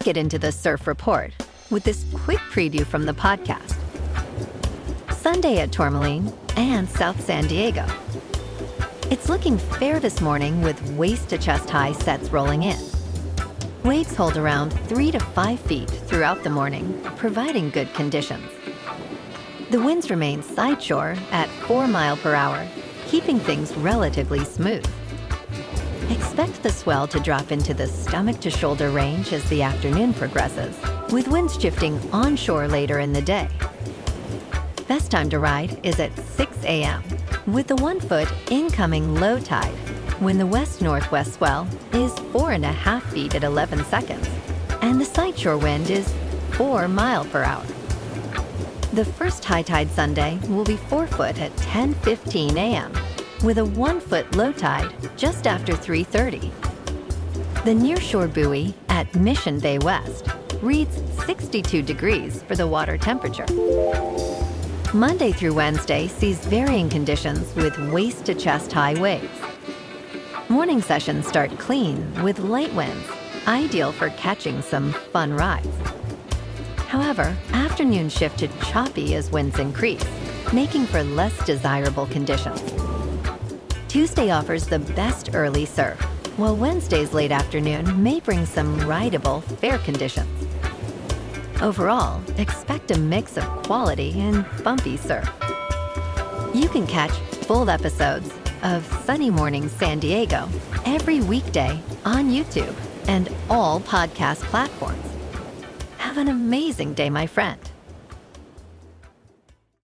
get into the surf report with this quick preview from the podcast. Sunday at Tourmaline and South San Diego. It's looking fair this morning with waist to chest high sets rolling in. Waves hold around 3 to 5 feet throughout the morning, providing good conditions. The winds remain sideshore at 4 miles per hour, keeping things relatively smooth. Expect the swell to drop into the stomach to shoulder range as the afternoon progresses, with winds shifting onshore later in the day. Best time to ride is at 6 a.m. with the 1 foot incoming low tide, when the west-northwest swell is 4.5 feet at 11 seconds, and the sideshore wind is 4 miles per hour. The first high tide Sunday will be 4 foot at 10:15 a.m., with a 1 foot low tide just after 3:30. The nearshore buoy at Mission Bay West reads 62 degrees for the water temperature. Monday through Wednesday sees varying conditions with waist to chest high waves. Morning sessions start clean with light winds, ideal for catching some fun rides. However, afternoons shift to choppy as winds increase, making for less desirable conditions. Tuesday offers the best early surf, while Wednesday's late afternoon may bring some rideable, fair conditions. Overall, expect a mix of quality and bumpy surf. You can catch full episodes of Sunny Morning San Diego every weekday on YouTube and all podcast platforms. Have an amazing day, my friend.